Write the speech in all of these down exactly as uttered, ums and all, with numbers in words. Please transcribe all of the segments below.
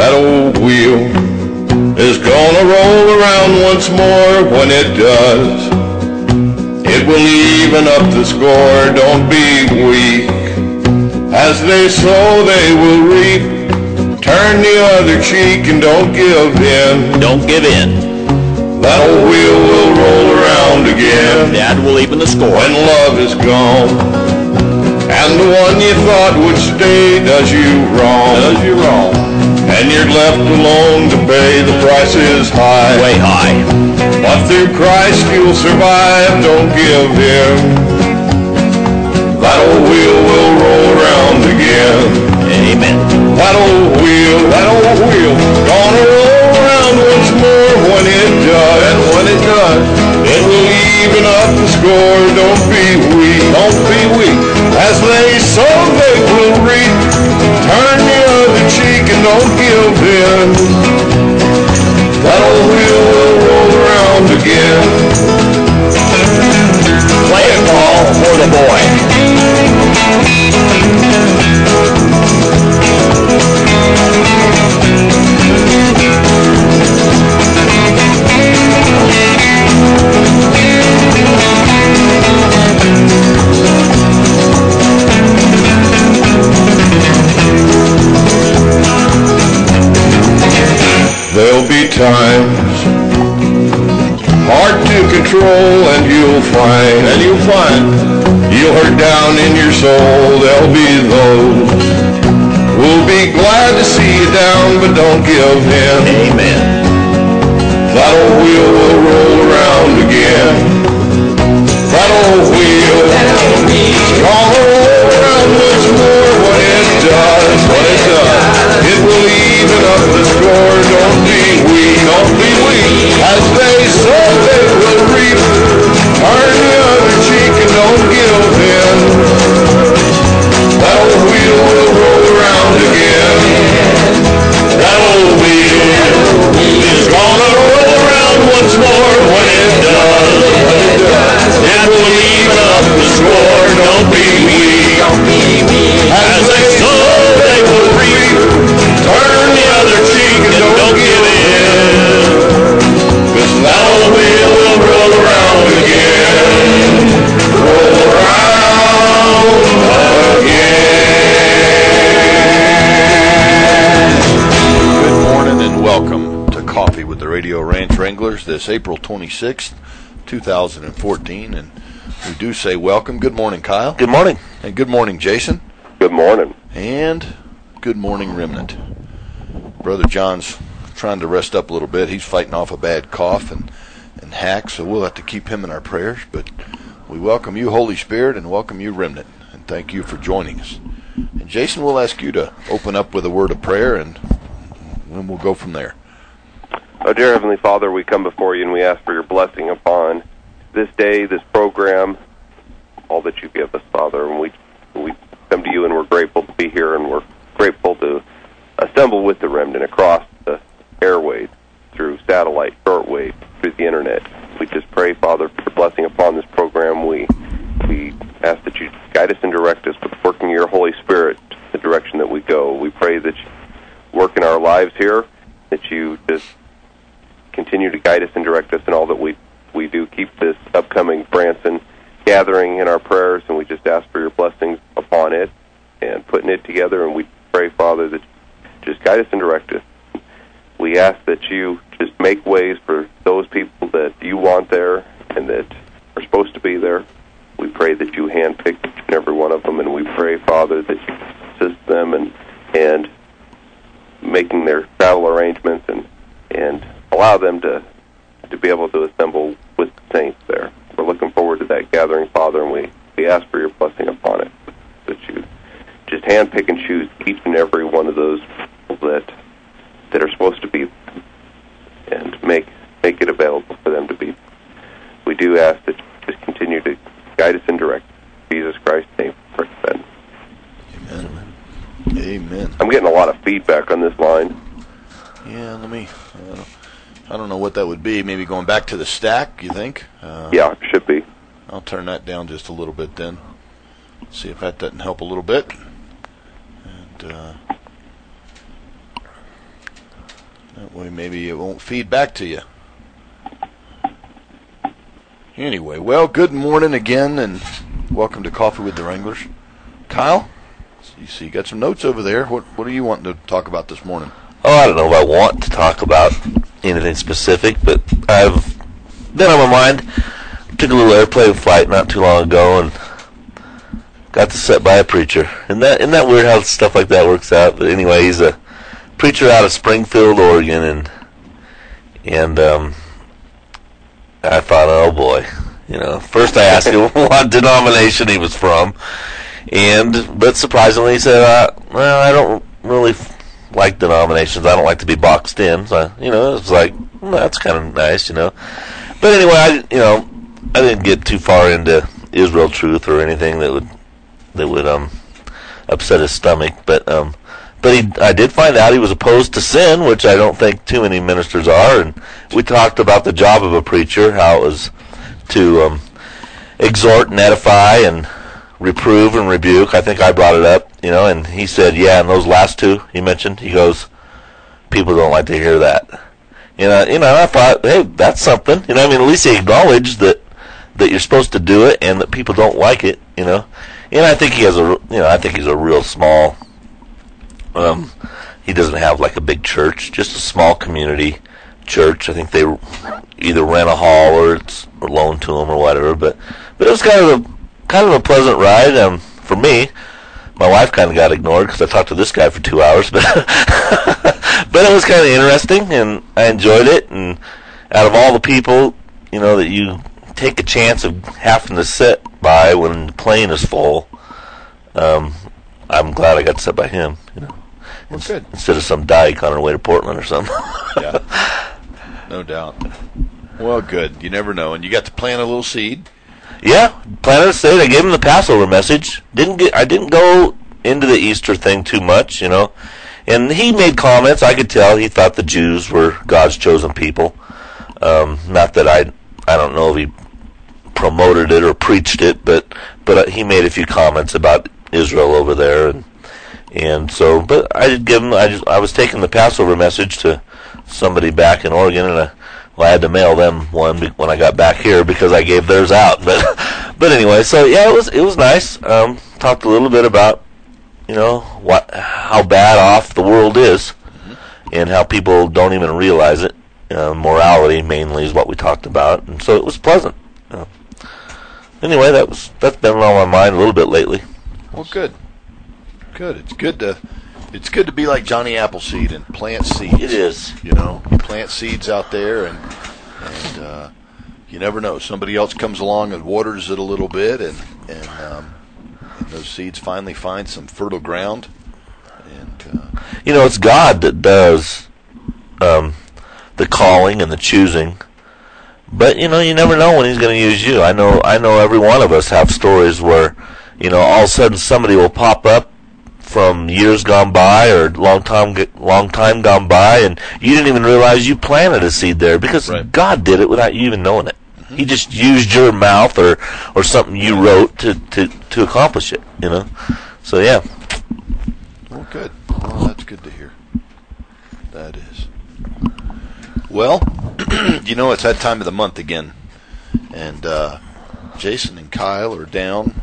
that old wheel is gonna roll around once more. When it does, it will even up the score. Don't be weak. As they sow, they will reap. Turn the other cheek and don't give in. Don't give in. That old wheel will roll around again. That will even the score. When love is gone, and the one you thought would stay does you wrong. Does you wrong. And you're left alone to pay. The price is high. Way high. But through Christ you'll survive. Don't give in. That old wheel will roll around again. Amen. That old wheel, that old wheel, gonna roll around once more. When it does, and when it does, it will even up the score. Don't be weak, don't be weak. As they sow, they will reap. Turn the other cheek and don't give in. That old wheel will roll around again. Play it, Paul, for the boy. There'll be times hard to control, and you'll find, and you'll find, you'll hurt down in your soul. There'll be those who'll be glad to see you down, but don't give in. Amen. That old wheel will roll around again. That old wheel, is gonna roll around once more. When it does, when it does, it will even up the score. Don't be weak, don't be weak. As they sow, they will reap. Turn the other cheek and don't give in. That old wheel will roll around again. That old wheel is gonna roll around once more. When it does, when it does, it will even up the score. Don't be weak, don't be weak. As they sow, they will reap. Turn the other cheek and don't give in. 'Cause that old wheel will roll around again. Roll around again. Good morning and welcome to Coffee with the Radio Ranch Wranglers this April twenty-sixth, two thousand fourteen. And we do say welcome. Good morning, Kyle. Good morning. And good morning, Jason. Good morning. And good morning, Remnant. Brother John's trying to rest up a little bit. He's fighting off a bad cough and, and hack, so we'll have to keep him in our prayers. But we welcome you, Holy Spirit, and welcome you, Remnant. And thank you for joining us. And Jason, we'll ask you to open up with a word of prayer, and then we'll go from there. Oh, dear Heavenly Father, we come before you and we ask for your blessing upon this day, this program, all that you give us, Father. And we we come to you and we're grateful to be here, and we're grateful to assemble with the remnant across the airways, through satellite, shortwave, through the internet. We just pray, Father, for blessing upon this program. We we ask that you guide us and direct us with the working of your Holy Spirit, the direction that we go. We pray that you work in our lives here, that you just continue to guide us and direct us in all that we, we do. Keep this upcoming Branson gathering in our prayers, and we just ask for your blessings upon it and putting it together. And we pray, Father, that you just guide us and direct us. We ask that you just make ways for those people that you want there and that are supposed to be there. We pray that you handpick each and every one of them, and we pray, Father, that you assist them and and making their travel arrangements and and allow them to to be able to assemble with the saints there. We're looking forward to that gathering, Father, and we, we ask for your blessing upon it, that you just handpick and choose each and every one of those people that that are supposed to be, and make make it available for them to be. We do ask that you just continue to guide us and direct. In Jesus Christ's name, amen. Amen. Amen. I'm getting a lot of feedback on this line. Yeah, let me, I don't, I don't know what that would be. Maybe going back to the stack, you think? Uh, Yeah, it should be. I'll turn that down just a little bit then. See if that doesn't help a little bit. And, uh, That way maybe it won't feed back to you. Anyway, well, good morning again, and welcome to Coffee with the Wranglers. Kyle, you see you got some notes over there. What what are you wanting to talk about this morning? Oh, I don't know if I want to talk about anything specific, but I've been on my mind. Took a little airplane flight not too long ago and got to sit by a preacher. And that isn't that weird how stuff like that works out? But anyway, he's a preacher out of Springfield, Oregon, and and um, I thought, oh boy, you know. First, I asked him what denomination he was from, and but surprisingly, he said, uh, "Well, I don't really f- like denominations. I don't like to be boxed in." So, you know, it was like, well, that's kind of nice, you know. But anyway, I you know, I didn't get too far into Israel Truth or anything that would that would um upset his stomach, but um. But he, I did find out he was opposed to sin, which I don't think too many ministers are. And we talked about the job of a preacher, how it was to um, exhort and edify and reprove and rebuke. I think I brought it up, you know, and he said, yeah, and those last two he mentioned, he goes, people don't like to hear that. You know, you know, and I thought, hey, that's something. You know, I mean, at least he acknowledged that, that you're supposed to do it and that people don't like it, you know. And I think he has a, you know, I think he's a real small... Um, he doesn't have like a big church, just a small community church. I think they either rent a hall or it's or loaned to them or whatever. But but it was kind of a kind of a pleasant ride. Um, for me, my wife kind of got ignored because I talked to this guy for two hours. But but it was kind of interesting, and I enjoyed it. And out of all the people, you know, that you take a chance of having to sit by when the plane is full, um, I'm glad I got to sit by him. You know. Well, good. Instead of some dyke on our way to Portland or something. Yeah, no doubt. Well, good. You never know. And you got to plant a little seed. Yeah, planted a seed. I gave him the Passover message. Didn't get. I didn't go into the Easter thing too much, you know. And he made comments. I could tell he thought the Jews were God's chosen people. Um, not that I. I don't know if he promoted it or preached it, but but he made a few comments about Israel over there and. And so, but I did give him. I just I was taking the Passover message to somebody back in Oregon, and I, well, I had to mail them one when I got back here because I gave theirs out. But but anyway, so yeah, it was it was nice. Um, talked a little bit about you know what how bad off the world is, and how people don't even realize it. Uh, morality mainly is what we talked about, and so it was pleasant. Uh, anyway, that was that's been on my mind a little bit lately. Well, good. Good. It's good to it's good to be like Johnny Appleseed and plant seeds. It is. You know, you plant seeds out there, and and uh, you never know. Somebody else comes along and waters it a little bit, and and, um, and those seeds finally find some fertile ground. And uh, you know, it's God that does um, the calling and the choosing. But you know, you never know when He's going to use you. I know. I know. Every one of us have stories where you know all of a sudden somebody will pop up from years gone by or long time long time gone by, and you didn't even realize you planted a seed there because right. God did it without you even knowing it. Mm-hmm. He just used your mouth or, or something you wrote to, to, to accomplish it, you know. So yeah. Well, good. Well, that's good to hear. That is. Well, you know, it's that time of the month again, and uh, Jason and Kyle are down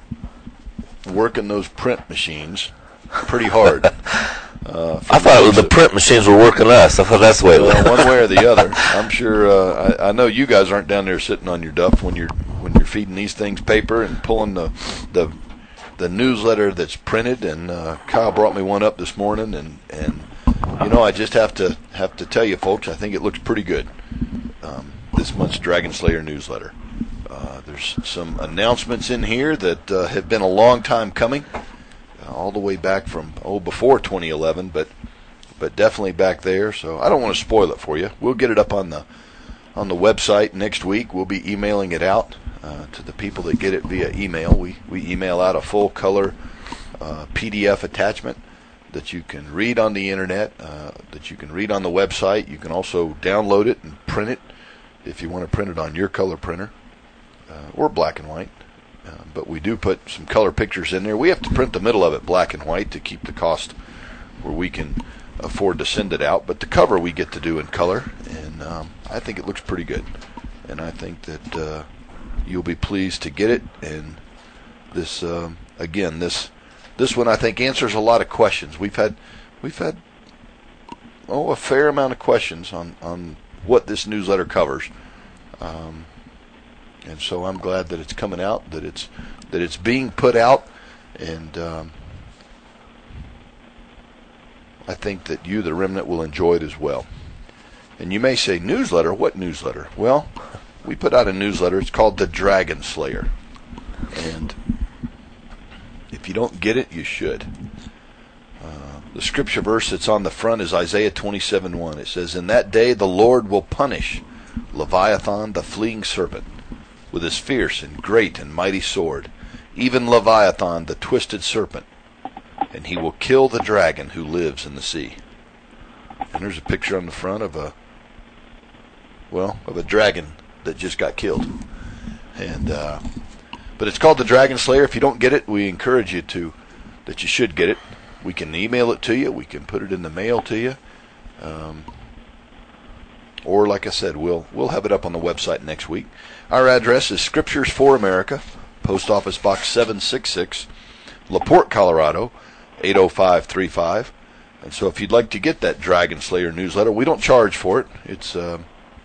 working those print machines pretty hard. Uh, I thought it was the print machines were working us. I thought that's the way it was. Well, one way or the other. I'm sure. Uh, I, I know you guys aren't down there sitting on your duff when you're when you're feeding these things paper and pulling the the the newsletter that's printed. And uh, Kyle brought me one up this morning, and and you know I just have to have to tell you folks, I think it looks pretty good. Um, this month's Dragon Slayer newsletter. Uh, there's some announcements in here that uh, have been a long time coming. All the way back from oh before twenty eleven, but but definitely back there. So I don't want to spoil it for you. We'll get it up on the on the website next week. We'll be emailing it out uh, to the people that get it via email. We we email out a full color uh, P D F attachment that you can read on the internet, uh, that you can read on the website. You can also download it and print it if you want to print it on your color printer uh, or black and white. Uh, but we do put some color pictures in there. We have to print the middle of it black and white to keep the cost where we can afford to send it out. But the cover we get to do in color, and um, I think it looks pretty good. And I think that uh, you'll be pleased to get it. And this, um, again, this this one I think answers a lot of questions. We've had we've had oh a fair amount of questions on, on what this newsletter covers. Um, and so I'm glad that it's coming out, that it's that it's being put out, and um, I think that you, the remnant, will enjoy it as well. And you may say, newsletter? What newsletter? Well, we put out a newsletter. It's called The Dragon Slayer. And if you don't get it, you should. Uh, the scripture verse that's on the front is Isaiah twenty-seven one. It says, "In that day the Lord will punish Leviathan, the fleeing serpent, with his fierce and great and mighty sword, even Leviathan, the twisted serpent, and he will kill the dragon who lives in the sea." And there's a picture on the front of a, well, of a dragon that just got killed. And uh, but it's called The Dragon Slayer. If you don't get it, we encourage you to, that you should get it. We can email it to you. We can put it in the mail to you. Um, or, like I said, we'll we'll have it up on the website next week. Our address is Scriptures for America, Post Office Box seven sixty-six, LaPorte, Colorado, eight oh five three five. And so if you'd like to get that Dragon Slayer newsletter, we don't charge for it. It's, uh,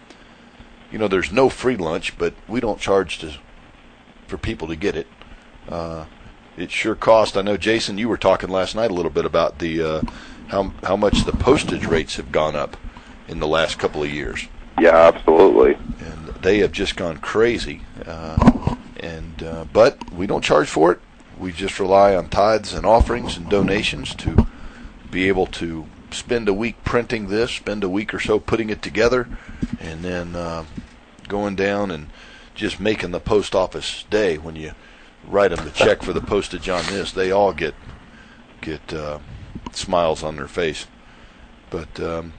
you know, there's no free lunch, but we don't charge to for people to get it. Uh, it sure costs. I know, Jason, you were talking last night a little bit about the uh, how how much the postage rates have gone up in the last couple of years. Yeah, absolutely. And they have just gone crazy. Uh, and uh, but we don't charge for it. We just rely on tithes and offerings and donations to be able to spend a week printing this, spend a week or so putting it together, and then uh, going down and just making the post office day. When you write them the check for the postage on this, they all get get uh, smiles on their face. But um,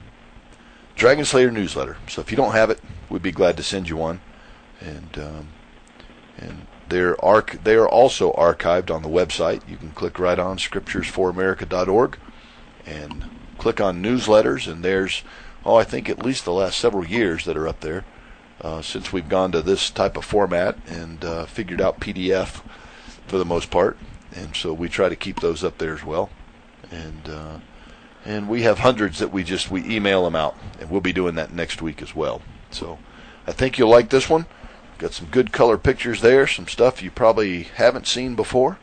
Dragon Slayer newsletter. So if you don't have it, we'd be glad to send you one. And um, and they're arch- they are also archived on the website. You can click right on scriptures for america dot org and click on newsletters, and there's, oh, I think at least the last several years that are up there uh, since we've gone to this type of format and uh, figured out P D F for the most part. And so we try to keep those up there as well. And uh, and we have hundreds that we just, we email them out, and we'll be doing that next week as well. So I think you'll like this one. Got some good color pictures there, some stuff you probably haven't seen before,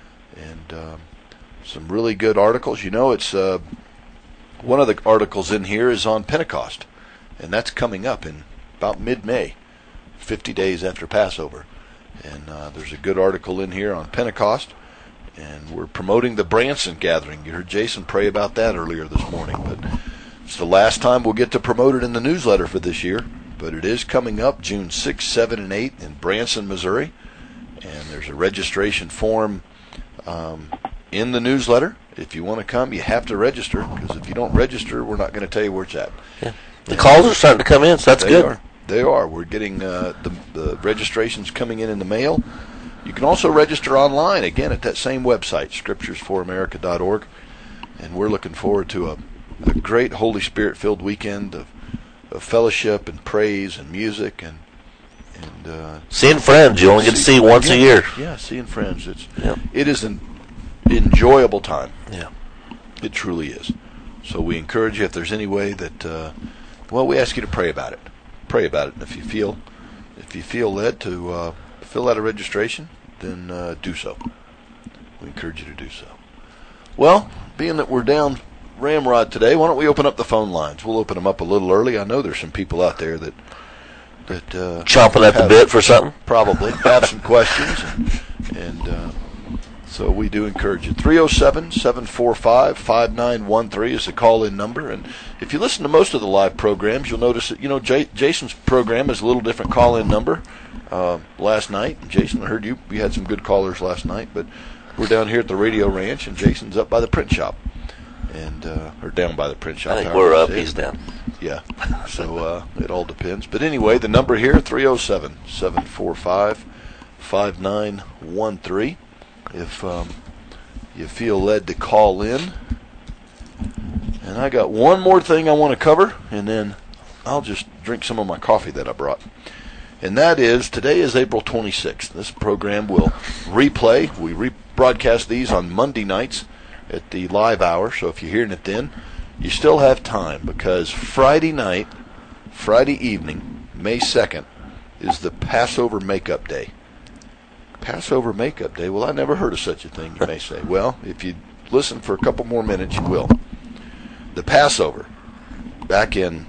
and um, some really good articles. You know, it's uh, one of the articles in here is on Pentecost, and that's coming up in about mid-May, fifty days after Passover. And uh, there's a good article in here on Pentecost, and we're promoting the Branson gathering. You heard Jason pray about that earlier this morning, but it's the last time we'll get to promote it in the newsletter for this year. But it is coming up June sixth, seventh, and eighth in Branson, Missouri. And there's a registration form um, in the newsletter. If you want to come, you have to register, because if you don't register, we're not going to tell you where it's at. Yeah. The and calls are starting to come in, so that's they good. Are. They are. We're getting uh, the, the registrations coming in in the mail. You can also register online, again, at that same website, scriptures for america dot org. And we're looking forward to a, a great Holy Spirit-filled weekend of of fellowship and praise and music and and uh, seeing friends. You only get to see once yeah, a year. Yeah, seeing friends. It's yeah. It is an enjoyable time. Yeah, it truly is. So we encourage you, if there's any way that, uh, well, we ask you to pray about it. Pray about it, and if you feel if you feel led to uh, fill out a registration, then uh, do so. We encourage you to do so. Well, being that we're down Ramrod today, why don't we open up the phone lines? We'll open them up a little early. I know there's some people out there that that uh, chomping at the bit for something. Probably have some questions, and, and uh, so we do encourage you. three oh seven, seven four five, five nine one three is the call-in number. And if you listen to most of the live programs, you'll notice that, you know, J- Jason's program is a little different call-in number. Uh, last night, Jason, I heard you. You had some good callers last night, but we're down here at the Radio Ranch, and Jason's up by the print shop. And uh, or down by the print shop. I think we're up, he's down. Yeah, so uh, it all depends. But anyway, the number here, three oh seven, seven four five, five nine one three. If um, you feel led to call in. And I got one more thing I want to cover, and then I'll just drink some of my coffee that I brought. And that is, today is April twenty-sixth. This program will replay. We rebroadcast these on Monday nights at the live hour, so if you're hearing it then, you still have time, because Friday night, Friday evening, May second, is the Passover Makeup Day. Passover Makeup Day? Well, I never heard of such a thing, you may say. Well, if you listen for a couple more minutes, you will. The Passover, back in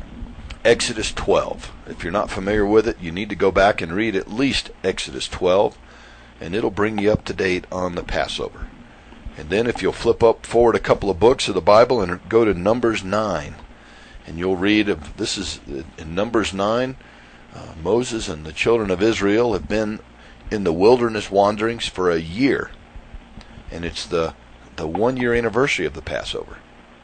Exodus twelve. If you're not familiar with it, you need to go back and read at least Exodus twelve, and it'll bring you up to date on the Passover. And then if you'll flip up forward a couple of books of the Bible and go to Numbers nine, and you'll read, of this is in Numbers nine, uh, Moses and the children of Israel have been in the wilderness wanderings for a year, and it's the the one year anniversary of the Passover,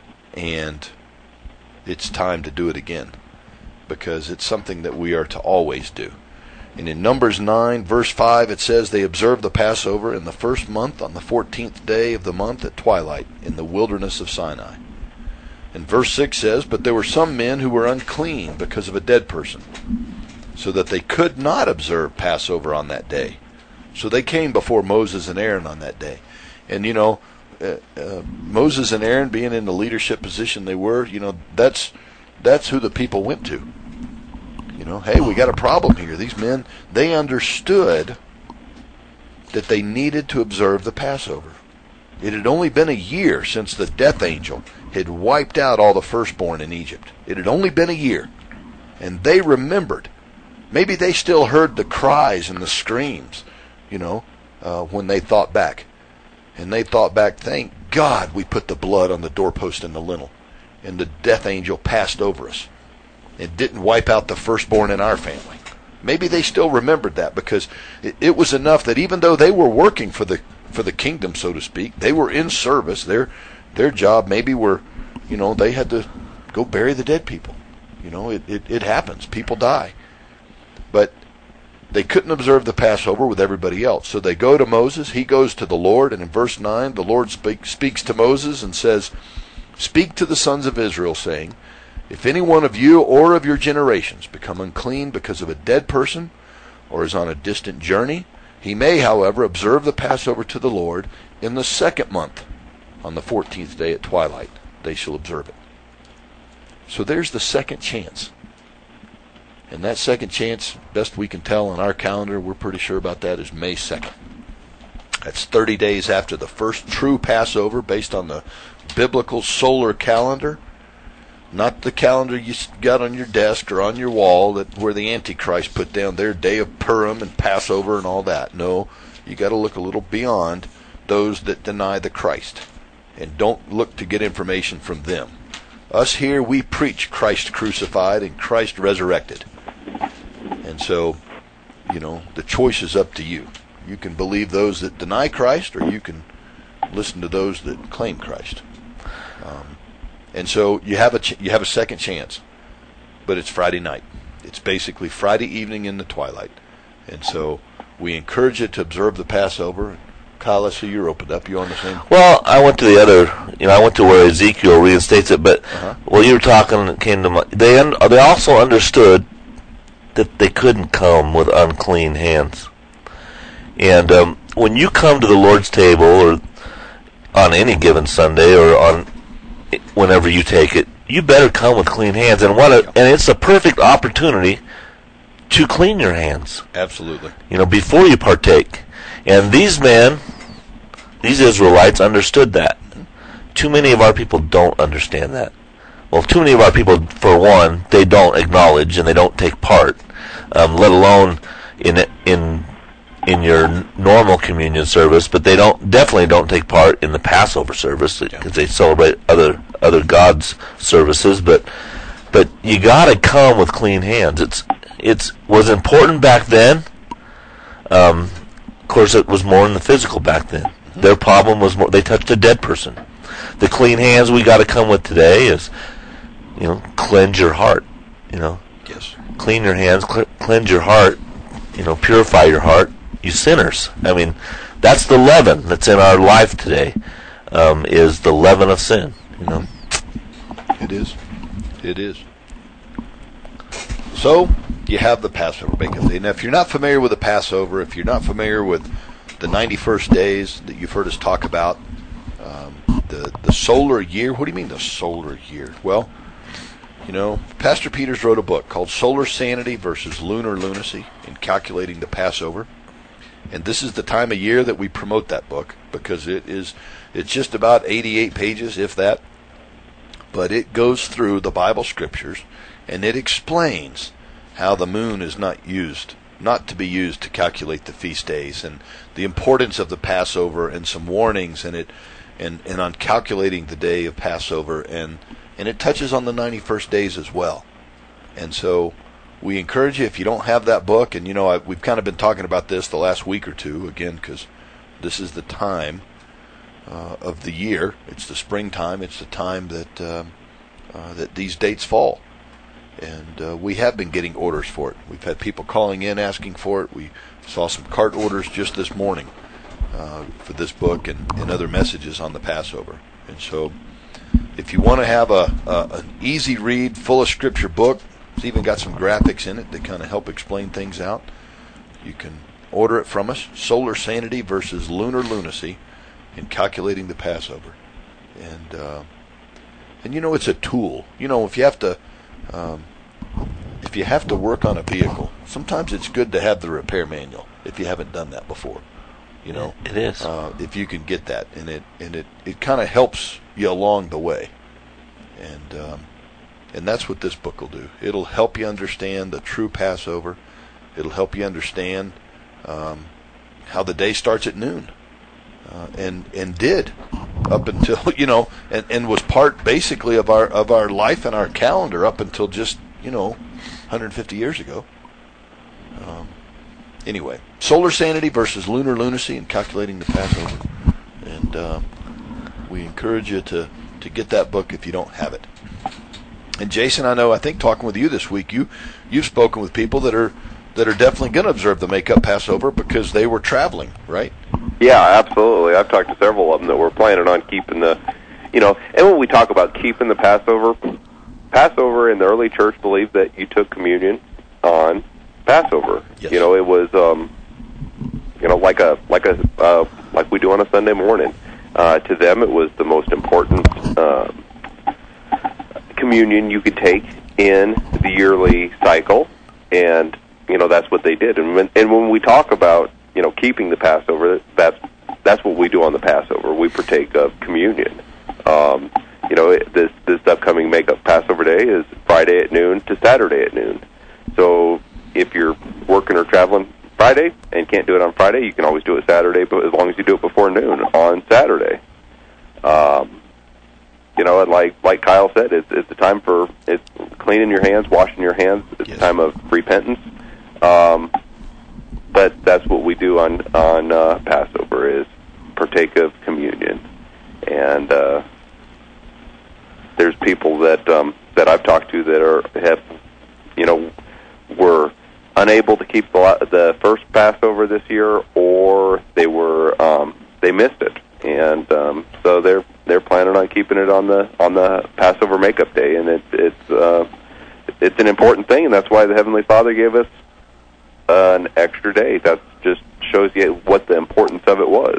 and it's time to do it again, because it's something that we are to always do. And in Numbers nine, verse five, it says, they observed the Passover in the first month on the fourteenth day of the month at twilight in the wilderness of Sinai. And verse six says, but there were some men who were unclean because of a dead person, so that they could not observe Passover on that day. So they came before Moses and Aaron on that day. And, you know, uh, uh, Moses and Aaron, being in the leadership position they were, you know, that's that's who the people went to. You know, hey, we got a problem here. These men, they understood that they needed to observe the Passover. It had only been a year since the death angel had wiped out all the firstborn in Egypt. It had only been a year. And they remembered. Maybe they still heard the cries and the screams, you know, uh, when they thought back. And they thought back, thank God we put the blood on the doorpost and the lintel, and the death angel passed over us. It didn't wipe out the firstborn in our family. Maybe they still remembered that, because it, it was enough that even though they were working for the for the kingdom, so to speak, they were in service. Their their job maybe were, you know, they had to go bury the dead people. You know, it, it, it happens. People die. But they couldn't observe the Passover with everybody else. So they go to Moses. He goes to the Lord. And in verse nine, the Lord speak, speaks to Moses and says, speak to the sons of Israel, saying, if any one of you or of your generations become unclean because of a dead person or is on a distant journey, he may, however, observe the Passover to the Lord in the second month. On the fourteenth day at twilight, they shall observe it. So there's the second chance. And that second chance, best we can tell on our calendar, we're pretty sure about that, is May second. That's thirty days after the first true Passover based on the biblical solar calendar. Not the calendar you got on your desk or on your wall that where the Antichrist put down their day of Purim and Passover and all that. No, you got to look a little beyond those that deny the Christ. And don't look to get information from them. Us here, we preach Christ crucified and Christ resurrected. And so, you know, the choice is up to you. You can believe those that deny Christ, or you can listen to those that claim Christ. Um, and so you have a ch- you have a second chance, but it's Friday night. It's basically Friday evening in the twilight. And so we encourage you to observe the Passover. Kyle, I see you're opened up. You on the same? Well, I went to the other, you know, I went to where Ezekiel reinstates it, but uh-huh. while you were talking, it came to my, they, un, they also understood that they couldn't come with unclean hands. And um, when you come to the Lord's table, or on any given Sunday, or on whenever you take it, you better come with clean hands. And what? A, and it's a perfect opportunity to clean your hands. Absolutely. You know, before you partake. And these men, these Israelites, understood that. Too many of our people don't understand that. Well, too many of our people, for one, they don't acknowledge and they don't take part, um, let alone in in in your normal communion service. But they don't definitely don't take part in the Passover service because they celebrate other other gods' services. But but you got to come with clean hands. It's it's was important back then. Um, of course, it was more in the physical back then. Mm-hmm. Their problem was more they touched a dead person. The clean hands we got to come with today is, you know, cleanse your heart. You know, yes, clean your hands, cl- cleanse your heart. You know, purify your heart. You sinners. I mean, that's the leaven that's in our life today. Um, is the leaven of sin. You know, It is. It is. So, you have the Passover Makeup Day. Now, if you're not familiar with the Passover, if you're not familiar with the ninety-first days that you've heard us talk about, um, the, the solar year, what do you mean the solar year? Well, you know, Pastor Peters wrote a book called Solar Sanity versus Lunar Lunacy in Calculating the Passover. And this is the time of year that we promote that book, because it is, it's just about eighty-eight pages, if that. But it goes through the Bible scriptures, and it explains how the moon is not used, not to be used to calculate the feast days, and the importance of the Passover, and some warnings, and it, and, and on calculating the day of Passover, and and it touches on the ninety-first days as well. And so we encourage you, if you don't have that book, and you know I, we've kind of been talking about this the last week or two, again, because this is the time uh, of the year. It's the springtime. It's the time that um, uh, that these dates fall. And uh, we have been getting orders for it. We've had people calling in asking for it. We saw some cart orders just this morning uh, for this book and, and other messages on the Passover. And so if you want to have a, a an easy read, full of scripture book, it's even got some graphics in it that kind of help explain things out, you can order it from us. Solar Sanity versus Lunar Lunacy in Calculating the Passover. And, uh, and you know, it's a tool. You know, if you have to... Um, if you have to work on a vehicle, sometimes it's good to have the repair manual if you haven't done that before. You know, it is. Uh, if you can get that, and it and it, it kind of helps you along the way, and um, and that's what this book will do. It'll help you understand the true Passover. It'll help you understand um, how the day starts at noon, uh, and and did up until, you know, and, and was part basically of our of our life and our calendar up until just, you know, one hundred fifty years ago. Um, anyway, Solar Sanity versus Lunar Lunacy in Calculating the Passover. And uh, we encourage you to, to get that book if you don't have it. And Jason, I know, I think talking with you this week, you, you've spoken with people that are that are definitely going to observe the Makeup Passover because they were traveling, right? Yeah, absolutely. I've talked to several of them that were planning on keeping the, you know, and when we talk about keeping the Passover, Passover in the early church believed that you took communion on Passover. Yes. You know, it was, um, you know, like a like a uh, like we do on a Sunday morning. Uh, to them, it was the most important uh, communion you could take in the yearly cycle, and you know that's what they did. And when, and when we talk about, you know, keeping the Passover, that's that's what we do on the Passover. We partake of communion. Um, you know, this this upcoming Makeup Passover Day is Friday at noon to Saturday at noon. So if you're working or traveling Friday and can't do it on Friday, you can always do it Saturday, but as long as you do it before noon on Saturday. Um, you know, and like like Kyle said, it's it's a time for it's cleaning your hands, washing your hands. It's Yes. a time of repentance. Um, but that's what we do on on uh, Passover, is partake of communion. And uh, there's people that um, that I've talked to that are have, you know, were unable to keep the, the first Passover this year, or they were um, they missed it, and um, so they're they're planning on keeping it on the on the Passover Makeup Day, and it's it's uh, it's an important thing, and that's why the Heavenly Father gave us uh, an extra day. That just shows you what the importance of it was.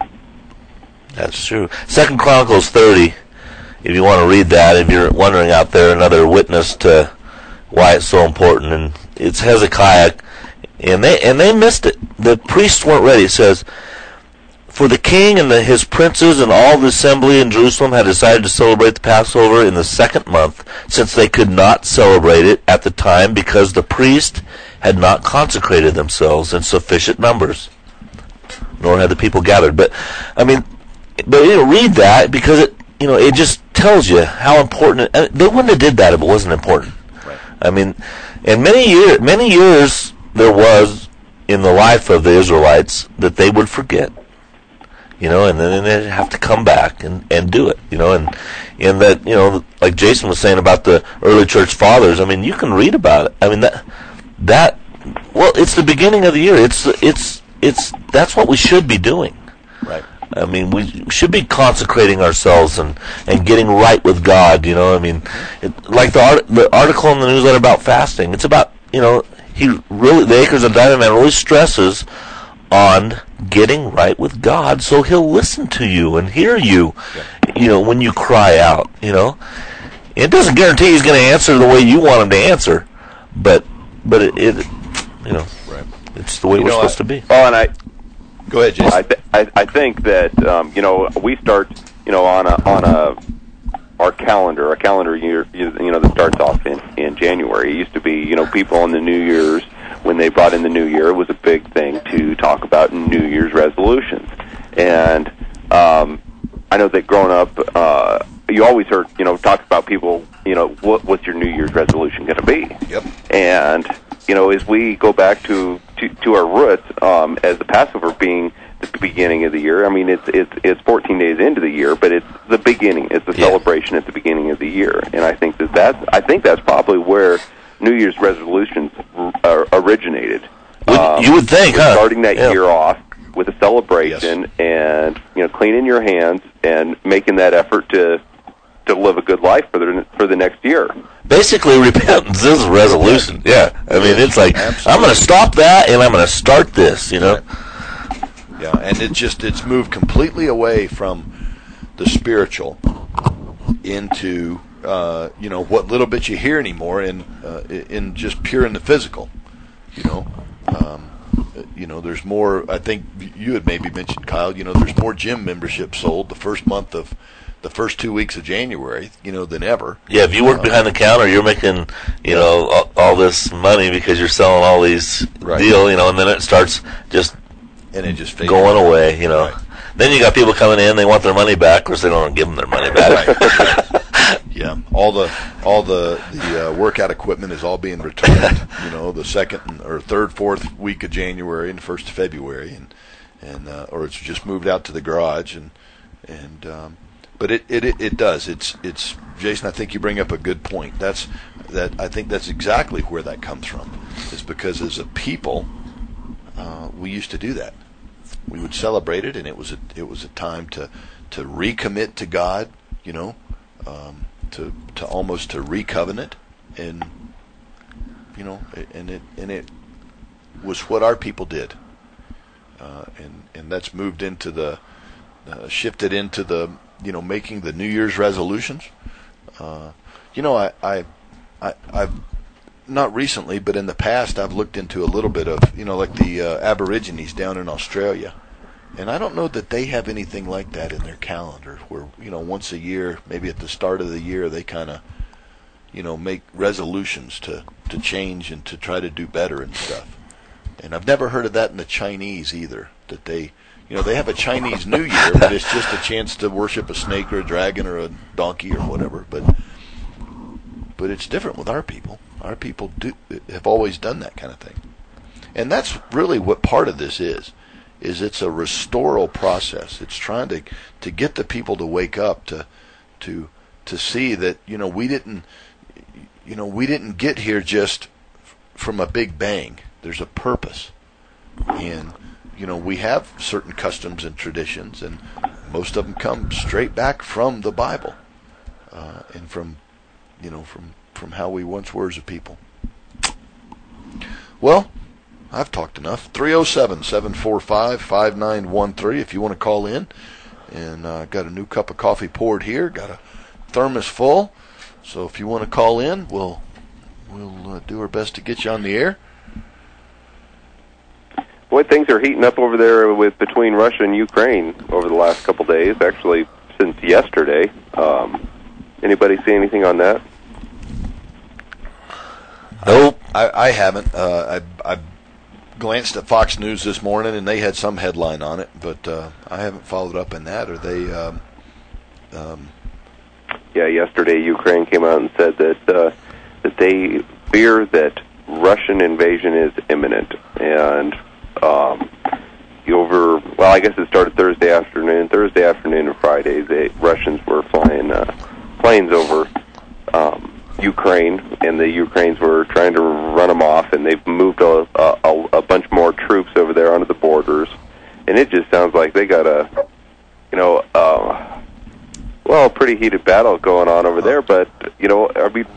That's true. Second Chronicles thirty, if you want to read that, if you're wondering out there, another witness to why it's so important. And it's Hezekiah, and they and they missed it. The priests weren't ready. It says, for the king and the, his princes and all the assembly in Jerusalem had decided to celebrate the Passover in the second month, since they could not celebrate it at the time because the priest had not consecrated themselves in sufficient numbers, nor had the people gathered. But I mean, but you know, read that, because it you know it just tells you how important it, they wouldn't have did that if it wasn't important. Right. I mean, in many year many years there was in the life of the Israelites that they would forget. You know, and then they'd have to come back and, and do it, you know, and and that, you know, like Jason was saying about the early church fathers, I mean, you can read about it. I mean, that, that well, it's the beginning of the year. It's, it's, it's, that's what we should be doing. Right. I mean, we should be consecrating ourselves and, and getting right with God, you know. I mean, it, like the, art, the article in the newsletter about fasting, it's about, you know, he really, the Acres and Diamond Man really stresses on getting right with God so he'll listen to you and hear you, yeah. you know, when you cry out, you know. It doesn't guarantee he's going to answer the way you want him to answer, but but it, it you know, right. it's the way you we're know, supposed I, to be. Oh, and I... Go ahead, Jason. I, th- I, I think that um, you know we start you know on a on a our calendar a calendar year you know that starts off in, in January. It used to be you know people on the New Year's when they brought in the New Year, it was a big thing to talk about New Year's resolutions. And um, I know that growing up, uh, you always heard you know talk about people you know what, what's your New Year's resolution going to be? Yep. And you know as we go back to To, to our roots, um, as the Passover being the beginning of the year. I mean, it's it's it's fourteen days into the year, but it's the beginning. It's the yeah. celebration at the beginning of the year, and I think that that's I think that's probably where New Year's resolutions r- originated. Would, um, you would think, huh? Starting that yeah. year off with a celebration, yes. and you know, cleaning your hands and making that effort to to live a good life for the for the next year. Basically, repentance is a resolution. Yeah, I mean, it's like Absolutely. I'm going to stop that and I'm going to start this. You know. Yeah, and it just it's moved completely away from the spiritual into uh, you know what little bit you hear anymore, in uh, in just pure in the physical. You know, um, you know, there's more. I think you had maybe mentioned, Kyle. You know, there's more gym memberships sold the first month of. The first two weeks of January, you know, than ever. Yeah, if you work uh, behind the counter, you're making, you know, all, all this money because you're selling all these right. deal, you know, and then it starts just and it just going out. away, you know. Right. Then you got people coming in, they want their money back. Of course, they don't give them their money back. Right. Yeah, all the all the the uh, workout equipment is all being returned. You know, the second or third, fourth week of January and first of February, and and uh, or it's just moved out to the garage, and and. Um, But it, it, it does. It's it's Jason. I think you bring up a good point. That's that. I think that's exactly where that comes from. Is because as a people, uh, we used to do that. We would celebrate it, and it was a it was a time to to recommit to God. You know, um, to to almost to recovenant, and you know, and it and it was what our people did, uh, and and that's moved into the uh, shifted into the. You know, making the New Year's resolutions. Uh, you know, I, I, I, I've not recently, but in the past, I've looked into a little bit of, you know, like the uh, Aborigines down in Australia, and I don't know that they have anything like that in their calendar, where you know, once a year, maybe at the start of the year, they kind of, you know, make resolutions to to change and to try to do better and stuff. And I've never heard of that in the Chinese either. That they. You know, they have a Chinese New Year, but it's just a chance to worship a snake or a dragon or a donkey or whatever. But but it's different with our people. Our people do have always done that kind of thing. And that's really what part of this is, is it's a restoral process. It's trying to to get the people to wake up, to to to see that, you know, we didn't you know, we didn't get here just from a big bang. There's a purpose. And you know, we have certain customs and traditions, and most of them come straight back from the Bible, uh, and from, you know, from, from how we once were as a people. Well, I've talked enough. three oh seven, seven four five, five nine one three if you want to call in. And uh, got a new cup of coffee poured here. Got a thermos full. So if you want to call in, we'll, we'll uh, do our best to get you on the air. Boy, things are heating up over there with between Russia and Ukraine over the last couple days. Actually, since yesterday. Um, anybody see anything on that? Nope, I, I haven't. Uh, I, I glanced at Fox News this morning, and they had some headline on it, but uh, I haven't followed up in that. Are they? Um, um, yeah, yesterday Ukraine came out and said that uh, that they fear that Russian invasion is imminent, and. Um, over, well, I guess it started Thursday afternoon. Thursday afternoon and Friday, the Russians were flying uh, planes over um, Ukraine, and the Ukrainians were trying to run them off, and they've moved a, a, a bunch more troops over there onto the borders. And it just sounds like they got a pretty heated battle going on over there. But you know, I mean,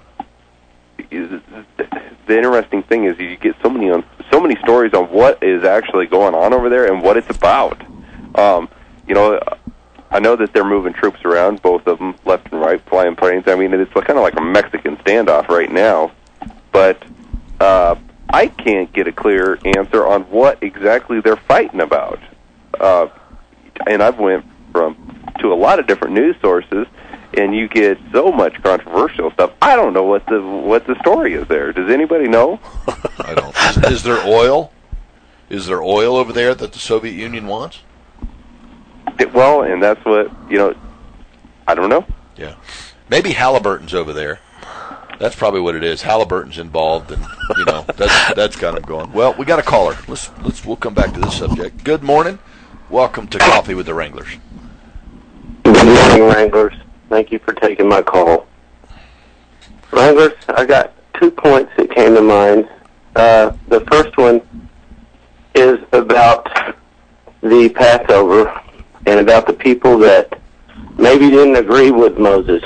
the interesting thing is you get so many on so many stories on what is actually going on over there and what it's about. Um, you know, I know that they're moving troops around, both of them, left and right, flying planes. I mean, it's kind of like a Mexican standoff right now. But uh, I can't get a clear answer on what exactly they're fighting about. Uh, and I've went from to a lot of different news sources, and you get so much controversial stuff. I don't know what the what the story is there. Does anybody know? I don't. Is, is there oil? Is there oil over there that the Soviet Union wants? It, well, and that's what, you know, I don't know. Yeah. Maybe Halliburton's over there. That's probably what it is. Halliburton's involved, and, you know, that's that's got him going. Well, we got a caller. Let's let's we'll come back to this subject. Good morning. Welcome to Coffee with the Wranglers. Good morning, Wranglers. Thank you for taking my call. Wranglers, I got two points that came to mind. Uh, the first one is about the Passover and about the people that maybe didn't agree with Moses.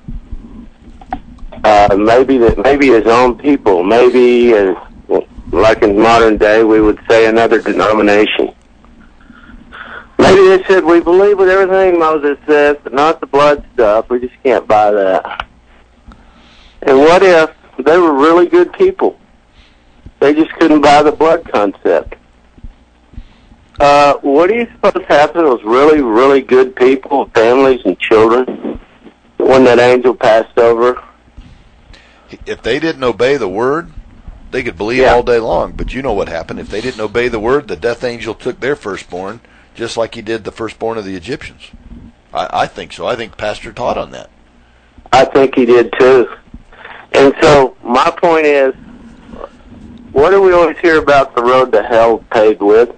Uh, maybe that maybe his own people, maybe uh, like in modern day we would say another denomination. Maybe they said, we believe with everything Moses says, but not the blood stuff. We just can't buy that. And what if they were really good people? They just couldn't buy the blood concept. Uh, what do you suppose happened to those really, really good people, families and children, when that angel passed over? If they didn't obey the word, they could believe Yeah. all day long. But you know what happened. If they didn't obey the word, the death angel took their firstborn, just like he did the firstborn of the Egyptians. I, I think so. I think Pastor taught on that. I think he did too. And so my point is, what do we always hear about the road to hell paved with?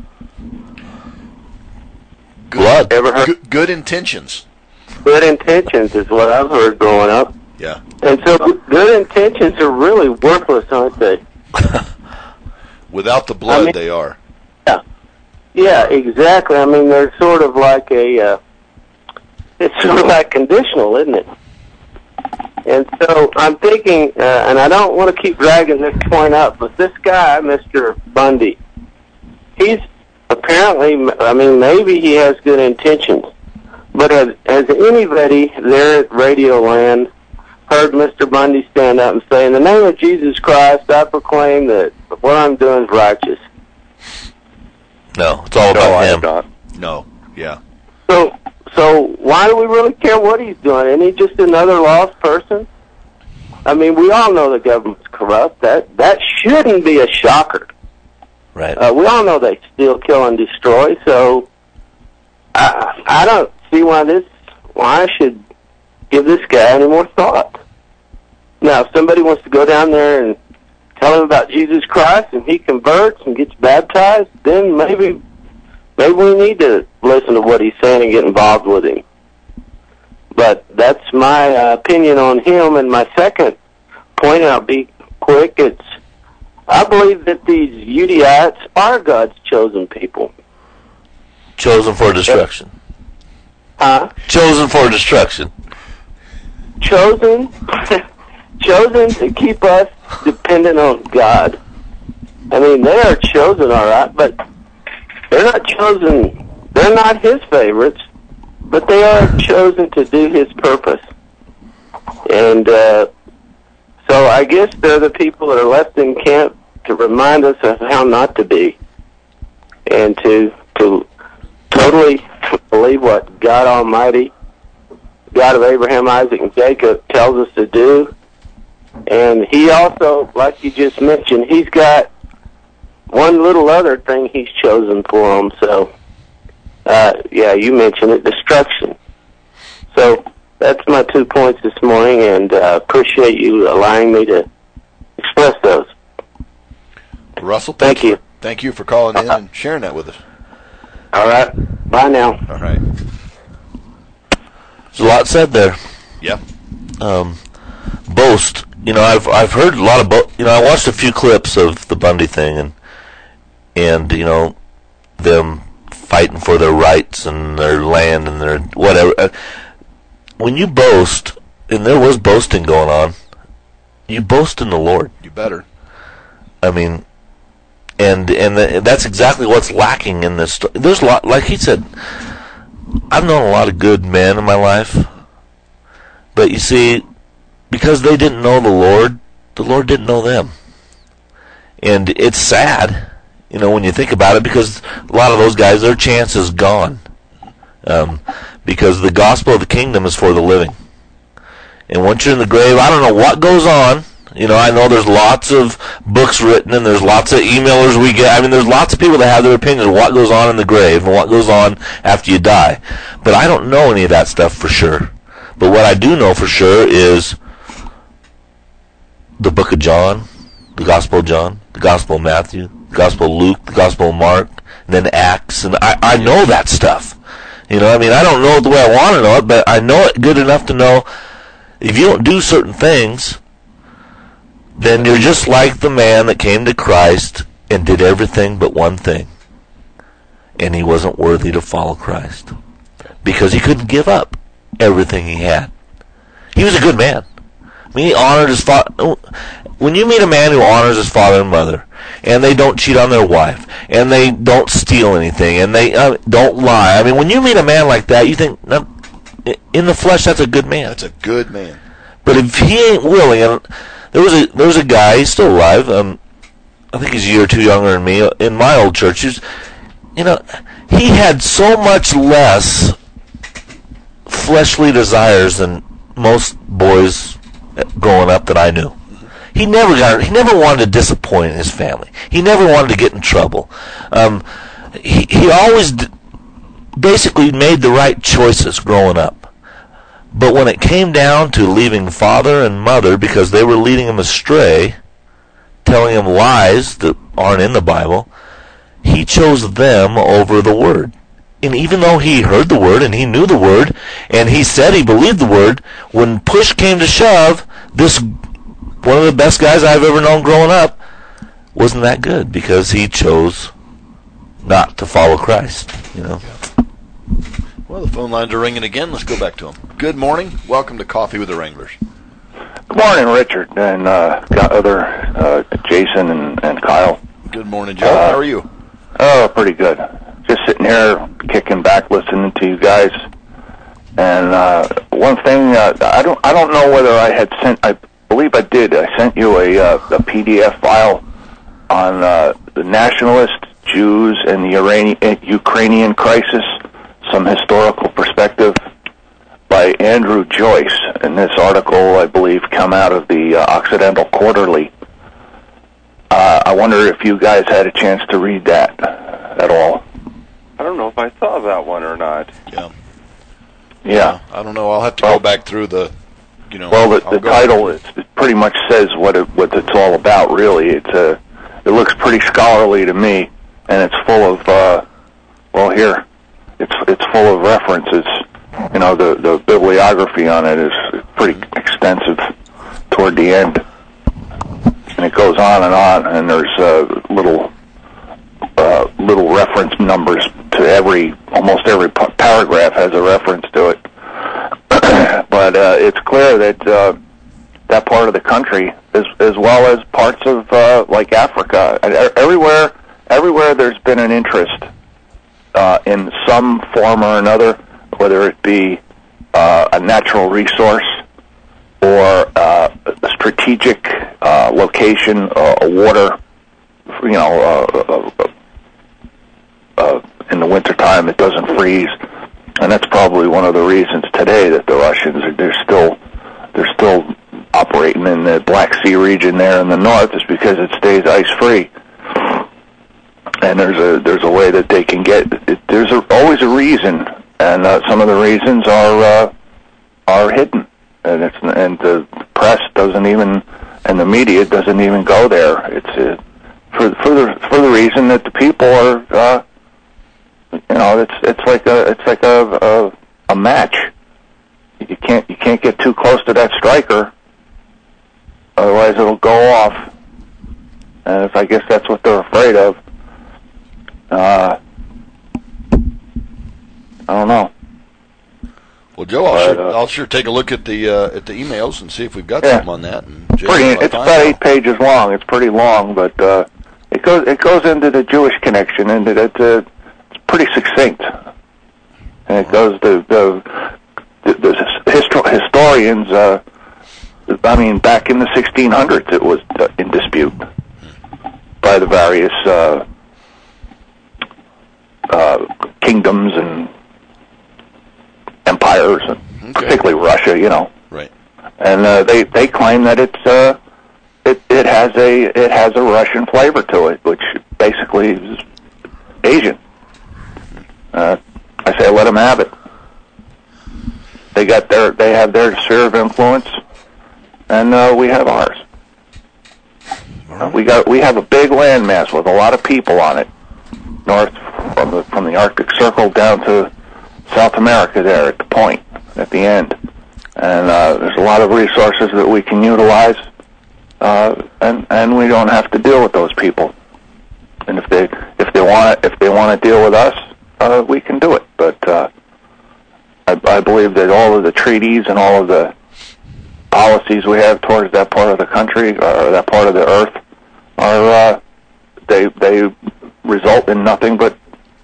Good, Blood. Ever heard? Good, good intentions. Good intentions is what I've heard growing up. Yeah. And so good intentions are really worthless, aren't they? Without the blood, I mean- they are. Yeah. Yeah, exactly. I mean, they're sort of like a, uh, it's sort of like conditional, isn't it? And so I'm thinking, uh, and I don't want to keep dragging this point up, but this guy, Mister Bundy, he's apparently, I mean, maybe he has good intentions, but has, has anybody there at Radioland heard Mister Bundy stand up and say, in the name of Jesus Christ, I proclaim that what I'm doing is righteous? No, it's all No, about I him. don't. No. Yeah. So, so why do we really care what he's doing? Isn't he just another lost person? I mean, we all know the government's corrupt. That that shouldn't be a shocker. Right. Uh, we all know they steal, kill, and destroy. So, I I don't see why this why I should give this guy any more thought. Now, if somebody wants to go down there and tell him about Jesus Christ and he converts and gets baptized, then maybe maybe we need to listen to what he's saying and get involved with him. But that's my uh, opinion on him. And my second point, and I'll be quick, it's I believe that these Udaites are God's chosen people. Chosen for destruction. Huh? Chosen for destruction. Chosen, chosen to keep us dependent on God. I mean, they are chosen, all right, but they're not chosen. They're not His favorites, but they are chosen to do His purpose. And uh, so I guess they're the people that are left in camp to remind us of how not to be, and to to totally believe what God Almighty, God of Abraham, Isaac, and Jacob, tells us to do. And He also, like you just mentioned, He's got one little other thing He's chosen for them. So, uh, yeah, you mentioned it, destruction. So that's my two points this morning, and uh, appreciate you allowing me to express those. Russell, Thank you. Thank you for calling in and sharing that with us. All right. Bye now. All right. There's a lot said there. Yeah. Um, boast. You know, I've I've heard a lot of bo- you know, I watched a few clips of the Bundy thing, and and you know, them fighting for their rights and their land and their whatever. when you boast, and there was boasting going on, you boast in the Lord. You better. I mean, and and the, that's exactly what's lacking in this. There's a lot, like he said, I've known a lot of good men in my life, but you see, because they didn't know the Lord, the Lord didn't know them. And it's sad, you know, when you think about it, because a lot of those guys, their chance is gone. Um, because the gospel of the kingdom is for the living. And once you're in the grave, I don't know what goes on. You know, I know there's lots of books written, and there's lots of emailers we get. I mean, there's lots of people that have their opinions of what goes on in the grave and what goes on after you die. But I don't know any of that stuff for sure. But what I do know for sure is the book of John, the Gospel of John, the Gospel of Matthew, the Gospel of Luke, the Gospel of Mark, and then Acts. And I, I know that stuff. You know, I mean, I don't know it the way I want to know it, but I know it good enough to know if you don't do certain things, then you're just like the man that came to Christ and did everything but one thing. And he wasn't worthy to follow Christ because he couldn't give up everything he had. He was a good man. I mean, he honored his father. When you meet a man who honors his father and mother, and they don't cheat on their wife, and they don't steal anything, and they uh, don't lie. I mean, when you meet a man like that, you think, in the flesh, that's a good man. That's a good man. But if he ain't willing, and there was a there was a guy, he's still alive. Um, I think he's a year or two younger than me. In my old church, he's, you know, he had so much less fleshly desires than most boys growing up that I knew. He never got. He never wanted to disappoint his family. He never wanted to get in trouble. Um, he he always d- basically made the right choices growing up. But when it came down to leaving father and mother because they were leading him astray, telling him lies that aren't in the Bible, he chose them over the Word. And even though he heard the Word and he knew the Word and he said he believed the Word, when push came to shove, this one of the best guys I've ever known growing up wasn't that good because he chose not to follow Christ, you know. Well, the phone lines are ringing again. Let's go back to them. Good morning. Welcome to Coffee with the Wranglers. Good morning, Richard, and uh, got other uh, Jason and, and Kyle. Good morning, Joe. Uh, How are you? Oh, pretty good. Just sitting here, kicking back, listening to you guys. And uh, one thing, uh, I don't, I don't know whether I had sent. I believe I did. I sent you a, uh, a P D F file on uh, the nationalist Jews and the Iranian, Ukrainian crisis, some historical perspective by Andrew Joyce. And this article, I believe, come out of the uh, Occidental Quarterly. Uh, I wonder if you guys had a chance to read that at all. I don't know if I saw that one or not. Yeah. Yeah. I don't know. I'll have to well, go back through the, you know. Well, the, I'll the go title is, it pretty much says what it, what it's all about. Really, it's a. It looks pretty scholarly to me, and it's full of. Uh, well, here, it's it's full of references. You know, the the bibliography on it is pretty extensive toward the end, and it goes on and on. And there's uh, little uh, little reference numbers to every almost every p- paragraph has a reference to it. But uh, it's clear that uh, that part of the country, as as well as parts of uh, like Africa, and everywhere, everywhere there's been an interest uh, in some form or another, whether it be uh, a natural resource or uh, a strategic uh, location, uh, a water, you know, uh, uh, uh, in the wintertime it doesn't freeze. And that's probably one of the reasons today that the Russians are they're still they're still operating in the Black Sea region there in the north is because it stays ice free. And there's a there's a way that they can get it, there's a, always a reason, and uh, some of the reasons are uh, are hidden, and it's and the press doesn't even and the media doesn't even go there. It's uh, for for the for the reason that the people are. Uh, You know, it's it's like a it's like a, a a match. You can't you can't get too close to that striker, otherwise it'll go off. And if I guess that's what they're afraid of. Uh, I don't know. Well, Joe, I'll, But, sure, uh, I'll sure take a look at the uh, at the emails and see if we've got Yeah. something on that. And Jay, Pretty, if I it's find about out- eight pages long. It's pretty long, but uh, it goes it goes into the Jewish connection, and it, it, uh, it's pretty succinct. And it goes to the the, the histo- historians. Uh, I mean, back in the sixteen hundreds, it was uh, in dispute by the various uh, uh, kingdoms and empires, and Okay. particularly Russia. You know. Right. And uh, they they claim that it's uh, it it has a it has a Russian flavor to it, which basically is Asian. Uh, I say let them have it. They got their they have their sphere of influence, and uh, we have ours. Uh, we got we have a big landmass with a lot of people on it, north from the from the Arctic Circle down to South America. There at the point at the end. And uh, there's a lot of resources that we can utilize, uh, and and we don't have to deal with those people. And if they if they want if they want to deal with us, uh, we can do it. But uh, I, I believe that all of the treaties and all of the policies we have towards that part of the country or that part of the earth are uh, they they result in nothing but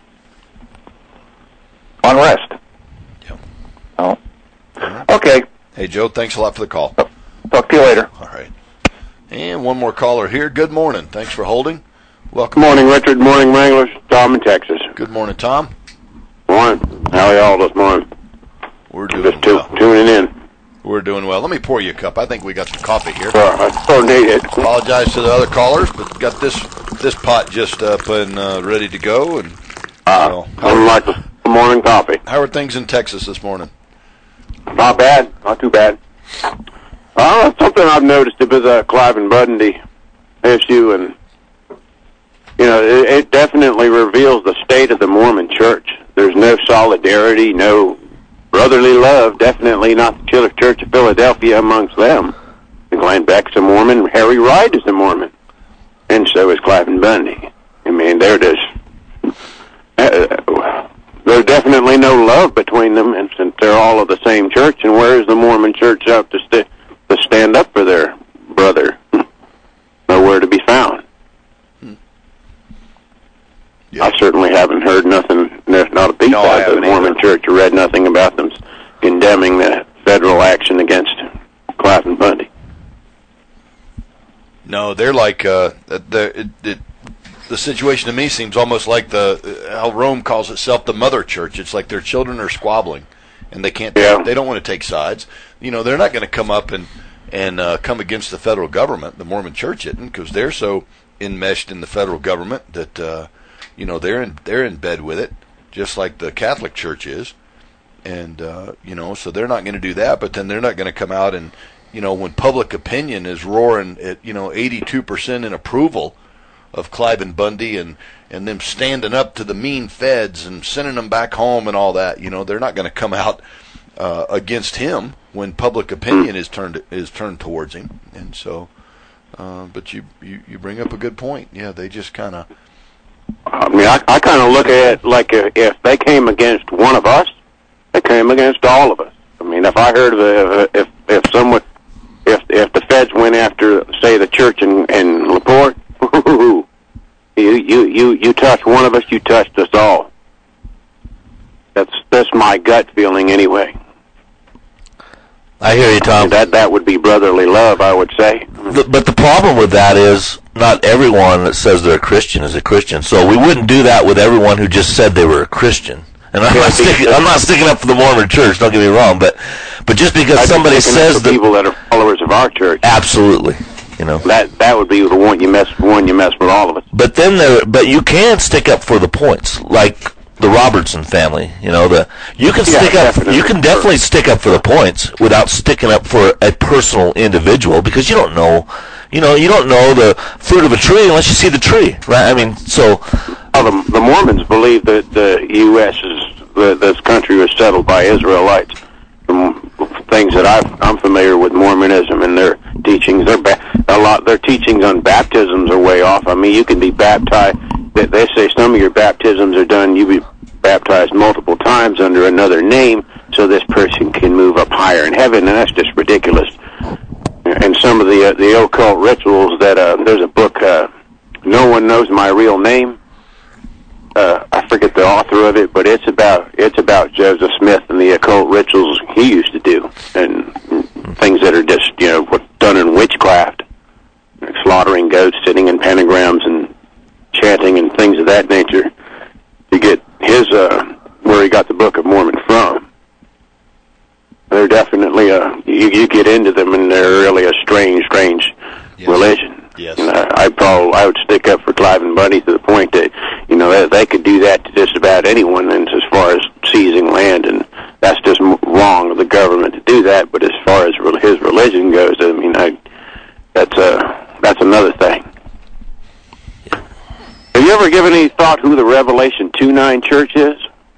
unrest. Yeah. Oh. Okay. Hey, Joe, thanks a lot for the call. Talk to you later. All right. And one more caller here. Good morning. Thanks for holding. Welcome. Good morning, Richard. Morning, Wranglers. Tom in Texas. Good morning, Tom. Morning. How are y'all this morning? We're doing Just tu- well. tuning in. We're doing well. Let me pour you a cup. I think we got some coffee here. Uh, I so need it. Apologize to the other callers, but got this this pot just up and uh, ready to go. And Uh, well, I'm like the morning coffee. how are things in Texas this morning? Not bad. Not too bad. Uh, something I've noticed with the Clive and Bundy issue, and you know, it, it definitely reveals the state of the Mormon Church. There's no solidarity, no brotherly love. Definitely not the Church Church of Philadelphia amongst them. Glenn Beck's a Mormon. Harry Wright is a Mormon, and so is Clive and Bundy. I mean, they're just. Uh, There's definitely no love between them, and since they're all of the same church, and where is the Mormon church out to, st- to stand up for their brother? Nowhere to be found. Hmm. Yeah. I certainly haven't heard nothing, not a peep No, I out of the haven't Mormon either. church, or read nothing about them condemning the federal action against Clive and Bundy. No, they're like uh, the it, it, the situation to me seems almost like the how Rome calls itself the mother church. It's like their children are squabbling, and they can't. Yeah. They don't want to take sides. You know, they're not going to come up and and uh, come against the federal government. The Mormon Church isn't, because they're so enmeshed in the federal government that uh, you know they're in they're in bed with it, just like the Catholic Church is. And uh, you know, so they're not going to do that. But then they're not going to come out and, you know, when public opinion is roaring at, you know, eighty-two percent in approval of Clive and Bundy, and, and them standing up to the mean feds and sending them back home and all that, you know, they're not going to come out uh, against him when public opinion is turned is turned towards him. And so, uh, but you, you, you bring up a good point. Yeah, they just kind of. I mean, I, I kind of look at it like if, if they came against one of us, they came against all of us. I mean, if I heard of a, if if someone, if if the feds went after, say, the church in, in LaPorte, you you you you touch one of us, you touched us all. That's that's my gut feeling anyway. I hear you, Tom. And that that would be brotherly love, I would say. The, but the problem with that is not everyone that says they're a Christian is a Christian. So we wouldn't do that with everyone who just said they were a Christian. And I'm, Yeah, not sticking, I'm not sticking up for the Mormon Church. Don't get me wrong, but but just because I'd be somebody sticking up says for that, people that are followers of our church, absolutely, you know. that that would be the one you mess one you mess with all of us. But then there, but you can stick up for the points, like the Robertson family. You know, the you can Yeah, stick up. definitely. You can definitely stick up for the points without sticking up for a personal individual, because you don't know. You know, you don't know the fruit of a tree unless you see the tree, right? I mean, so Well, the, the Mormons believe that the U S is the, this country was settled by Israelites. From things that I've, I'm familiar with Mormonism and their teachings, their ba- a lot their teachings on baptisms are way off. I mean, you can be baptized. They, they say some of your baptisms are done. You be baptized multiple times under another name, so this person can move up higher in heaven, and that's just ridiculous. And some of the uh, the occult rituals that uh, there's a book, uh, No One Knows My Real Name. Uh, I forget the author of it, but it's about it's about Joseph Smith and the occult rituals he used to do, and things that are just you know done in witchcraft, like slaughtering goats, sitting in pentagrams, and chanting and things of that nature. To get his uh, where he got the Book of Mormon from. They're definitely uh, you, you get into them, and they're really a strange, strange yes. religion. Yes. And I, I probably I would stick up for Clive and Bundy to the point that you know they, they could do that to just about anyone, and as far as seizing land, and that's just wrong of the government to do that. But as far as his religion goes, I mean, I, that's a that's another thing. Yeah. Have you ever given any thought who the Revelation two nine church is?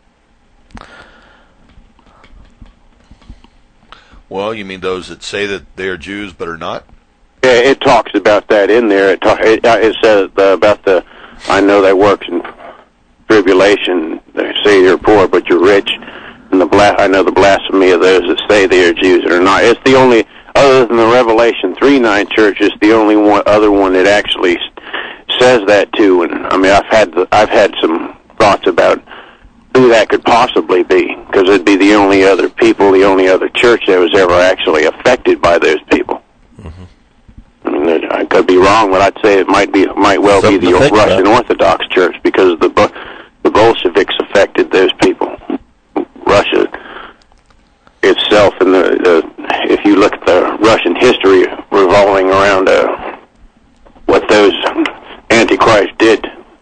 Well, you mean those that say that they are Jews but are not? Yeah, it talks about that in there. It, talk, it, it says uh, about the, I know that works in tribulation. They say you're poor, but you're rich. And the bla- I know the blasphemy of those that say they are Jews and are not. It's the only, other than the Revelation three nine church, it's the only one, other one that actually says that too. And I mean, I've had the, I've had some thoughts about who that could possibly be, because it'd be the only other people, the only other church that was ever actually affected by those people. I mean, I could be wrong, but I'd say it might be, might well Something be the Russian about. Orthodox Church, because the the Bolsheviks affected those people. Russia itself, and the, the if you look at the Russian history revolving around uh, what those Antichrist did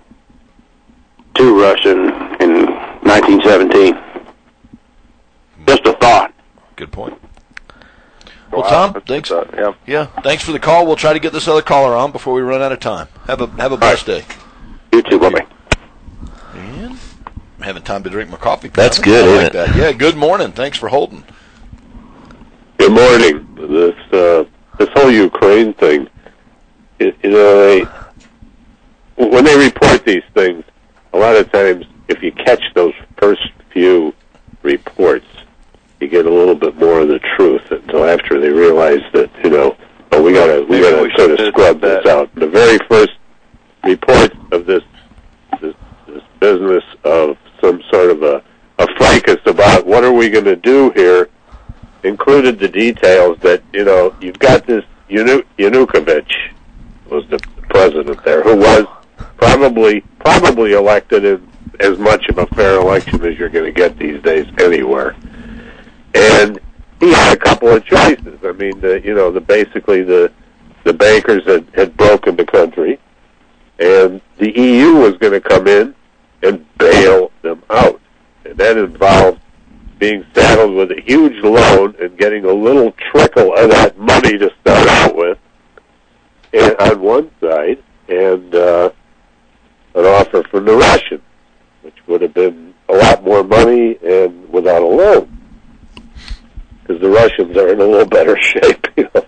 to Russia in nineteen seventeen. Just a thought. Good point. Well, Tom, thanks. Uh, yeah. Yeah, thanks for the call. We'll try to get this other caller on before we run out of time. Have a have a blessed day. You too, bye-bye. And I'm having time to drink my coffee. That's I good, like isn't that. Yeah, good morning. Thanks for holding. Good morning. This uh, this whole Ukraine thing, it, you know, they, when they report these things, a lot of times, if you catch those first few reports, you get a little bit more of the truth until after they realize that, you know, oh, we gotta we Maybe gotta we sort of should scrub visit this that. out. The very first report of this this, this business of some sort of a, a fracas about what are we going to do here included the details that, you know, you've got this Yanu- Yanukovych was the president there, who was probably probably elected in as much of a fair election as you're going to get these days anywhere. And he had a couple of choices. I mean, the, you know, the basically the the bankers had, had broken the country, and the E U was going to come in and bail them out. And that involved being saddled with a huge loan and getting a little trickle of that money to start out with, and on one side, and uh, an offer from the Russians, which would have been a lot more money and without a loan, because the Russians are in a little better shape, you know.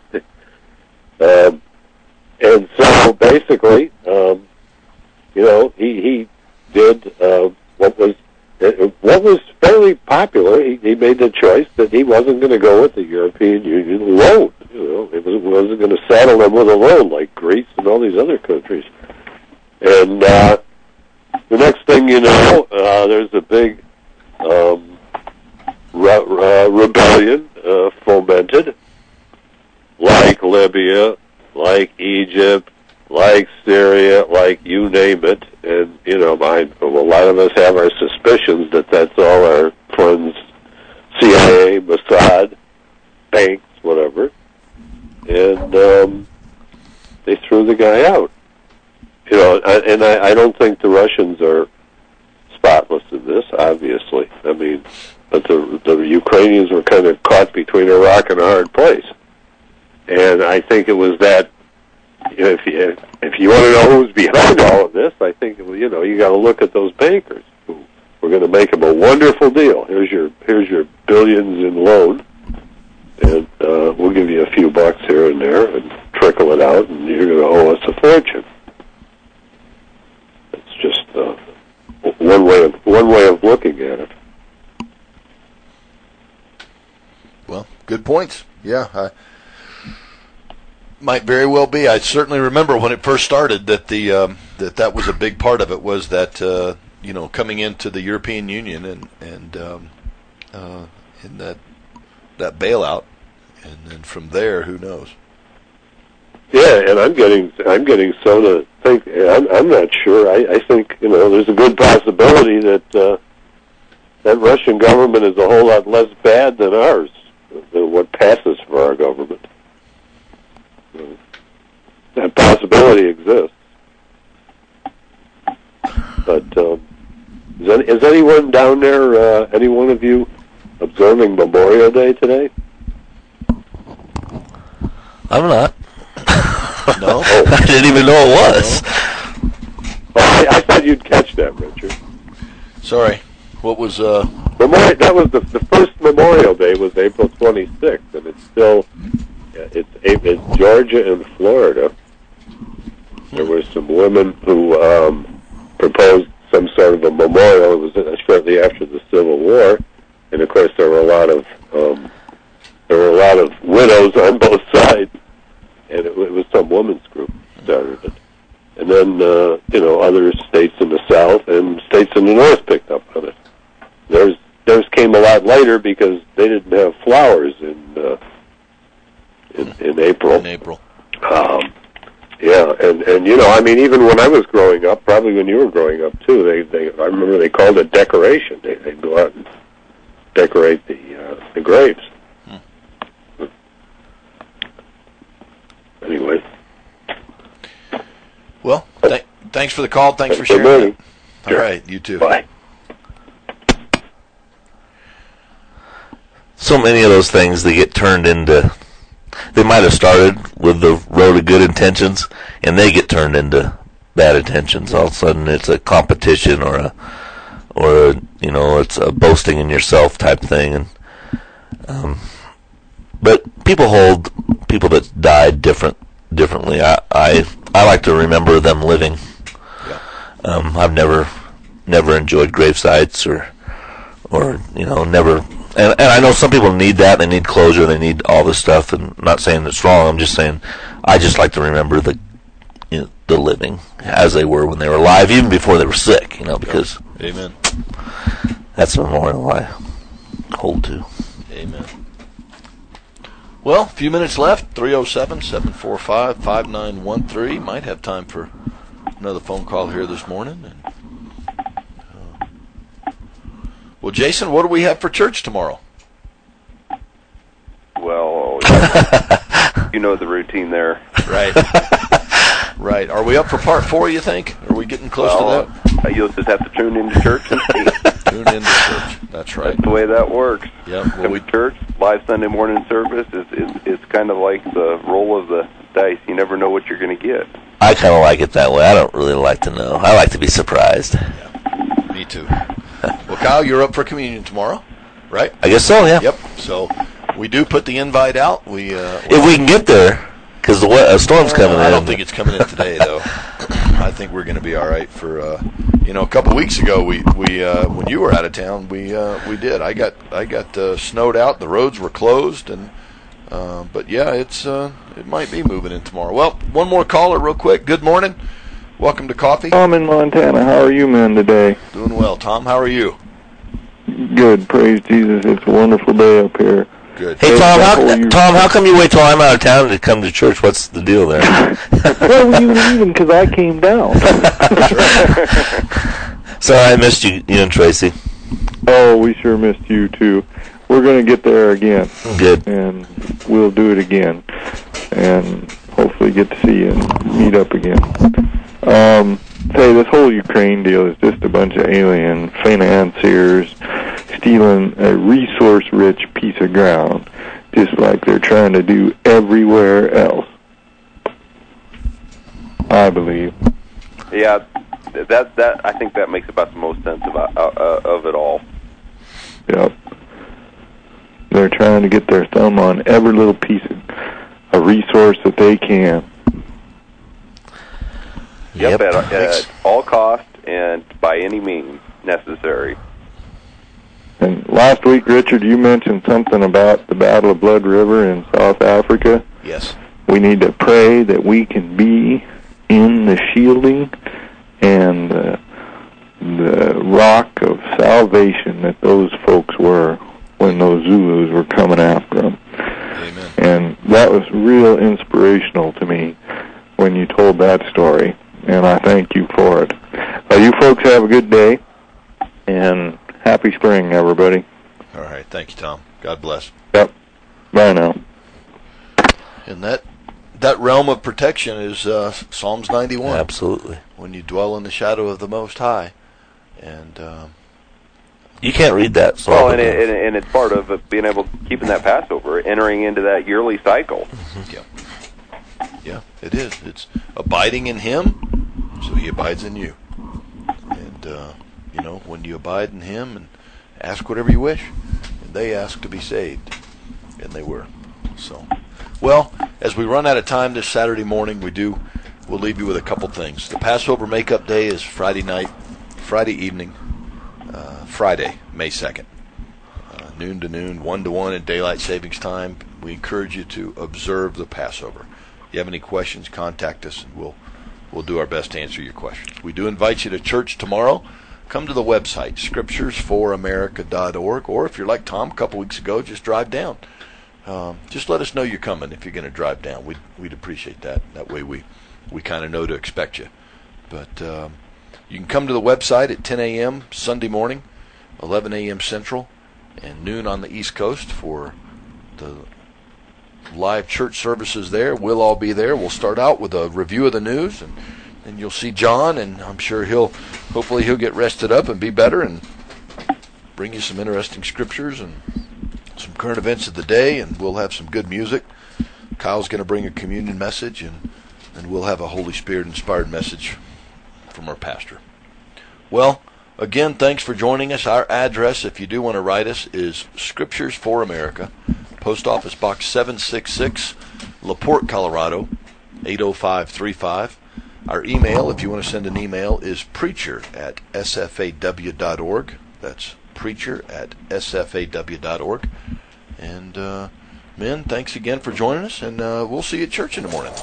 Um, and so basically, um, you know, he he did uh, what was what was fairly popular. He, he made the choice that he wasn't going to go with the European Union loan. You know, he was, wasn't going to saddle them with a loan like Greece and all these other countries. And uh, the next thing you know, uh, there's a big um, re- uh, rebellion uh, fomented, like Libya, like Egypt, like Syria, like you name it. And, you know, I, a lot of us have our suspicions that that's all our friends, C I A, Mossad, banks, whatever. And um, they threw the guy out. You know, and I, I don't think the Russians are spotless in this, obviously. I mean, but the, the Ukrainians were kind of caught between a rock and a hard place. And I think it was that, if you, if you want to know who's behind all of this, I think, you know, you got to look at those bankers who were going to make them a wonderful deal. Here's your here's your billions in loan, and uh, we'll give you a few bucks here and there and trickle it out, and you're going to owe us a fortune. It's just uh, one way of one way of looking at it. good points. Yeah, I, might very well be. I certainly remember when it first started that the um, that that was a big part of it, was that uh, you know, coming into the European Union and and um, uh, in that that bailout, and then from there, who knows? Yeah, and I'm getting I'm getting so to think. I'm, I'm not sure. I, I think you know there's a good possibility that uh, that Russian government is a whole lot less bad than ours, than what passes for our government. So that possibility exists. But um, is, any, is anyone down there? Uh, any one of you observing Memorial Day today? I'm not. No, oh. I didn't even know it was. Well, I, I thought you'd catch that, Richard. Sorry, what was uh? Memorial. That was the the first Memorial Day was April twenty-sixth, and it's still it's it's Georgia and Florida. There were some women who um, proposed some sort of a memorial. It was shortly after the Civil War, and of course there were a lot of um, there were a lot of widows on both sides. And it, it was some women's group started it. And then, uh, you know, other states in the South and states in the North picked up on it. Theirs, theirs came a lot later because they didn't have flowers in uh, in, in April. In April. Um, yeah, and, and, you know, I mean, even when I was growing up, probably when you were growing up, too, they, they I remember they called it decoration. They, they'd go out and decorate the, uh, the graves. Anyway. Well, th- thanks for the call. Thanks for sharing. Good All sure. right, you too. Bye. So many of those things, they get turned into, they might have started with the road of good intentions, and they get turned into bad intentions. All of a sudden, it's a competition or a, or a, you know, it's a boasting in yourself type thing. And um, but people hold people that died different differently. I I, I like to remember them living. Yeah. Um, I've never never enjoyed grave sites or or you know never. And, and I know some people need that. They need closure. They need all this stuff. And I'm not saying it's wrong. I'm just saying I just like to remember the you know, the living as they were when they were alive, even before they were sick. You know, because Amen. That's a memorial I hold to. Amen. Well, a few minutes left. three oh seven, seven four five, five nine one three. Might have time for another phone call here this morning. And, uh, well, Jason, what do we have for church tomorrow? Well, you know the routine there. Right. Right. Are we up for part four, you think? Are we getting close well, to that? Uh, you'll just have to tune into church and see. Tune into church. That's right. That's the way that works. Yep. Well, Come we to church, live Sunday morning service is, is, is kind of like the roll of the dice. You never know what you're going to get. I kind of like it that way. I don't really like to know. I like to be surprised. Yeah. Me too. Well, Kyle, you're up for communion tomorrow, right? I guess so, yeah. Yep. So we do put the invite out. We uh, If we can get there, because the we- a storm's coming uh, in. I don't think it's coming in today, though. I think we're going to be all right for, uh, you know, a couple of weeks ago, we, we uh, when you were out of town, we uh, we did. I got I got uh, snowed out. The roads were closed, and uh, but yeah, it's uh, it might be moving in tomorrow. Well, one more caller, real quick. Good morning. Welcome to Coffee. Tom in Montana. How are you, man, today? Doing well, Tom. How are you? Good. Praise Jesus. It's a wonderful day up here. Good. Hey, Tom, how, Tom, how come you wait till I'm out of town to come to church? What's the deal there? Well, were you leaving because I came down? Sorry, I missed you, you and Tracy. Oh, we sure missed you, too. We're going to get there again. Good. And we'll do it again. And hopefully get to see you and meet up again. Um, say, this whole Ukraine deal is just a bunch of alien financiers stealing a resource-rich piece of ground, just like they're trying to do everywhere else. I believe. Yeah, that that I think that makes about the most sense about uh, of it all. Yep. They're trying to get their thumb on every little piece of a resource that they can. Yep, Yep. at, uh, at all cost and by any means necessary. And last week, Richard, you mentioned something about the Battle of Blood River in South Africa. Yes. We need to pray that we can be in the shielding and uh, the rock of salvation that those folks were when those Zulus were coming after them. Amen. And that was real inspirational to me when you told that story, and I thank you for it. Uh, you folks have a good day, and happy spring, everybody. All right. Thank you, Tom. God bless. Yep. Bye now. And that that realm of protection is uh, Psalms ninety-one. Absolutely. When you dwell in the shadow of the Most High. And um, you can't read that. So well, and, it, and, and it's part of uh, being able to keeping that Passover, entering into that yearly cycle. Mm-hmm. Yeah. Yeah, it is. It's abiding in Him, so He abides in you. And, uh, you know, when you abide in Him and ask whatever you wish, and they asked to be saved, and they were. So, well, as we run out of time this Saturday morning, we do, we'll leave you with a couple things. The Passover Makeup Day is Friday night, Friday evening, uh, Friday, May second, uh, noon to noon, one to one in daylight savings time. We encourage you to observe the Passover. If you have any questions, contact us, and we'll we'll do our best to answer your questions. We do invite you to church tomorrow. Come to the website, scriptures for america dot org, or if you're like Tom a couple weeks ago, just drive down. Um, just let us know you're coming if you're going to drive down. We'd, we'd appreciate that. That way we, we kind of know to expect you. But um, you can come to the website at ten a.m. Sunday morning, eleven a.m. Central, and noon on the East Coast for the live church services there. We'll all be there. We'll start out with a review of the news, and then you'll see John, and I'm sure he'll, hopefully he'll get rested up and be better and bring you some interesting scriptures and some current events of the day, and we'll have some good music. Kyle's going to bring a communion message, and, and we'll have a Holy Spirit-inspired message from our pastor. Well, again, thanks for joining us. Our address, if you do want to write us, is Scriptures for America, Post Office Box seven six six, LaPorte, Colorado, eight oh five three five. Our email, if you want to send an email, is preacher at s f a w dot org. That's preacher at s f a w dot org. And, uh, men, thanks again for joining us, and uh, we'll see you at church in the morning.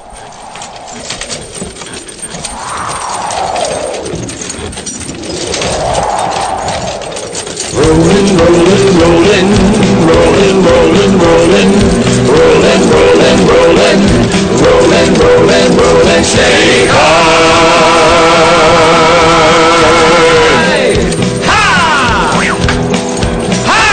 Rolling, rolling, rolling, rolling, rolling, rolling, rolling, rolling, rolling, rolling, rolling, rolling, stay high. Ha! Ha!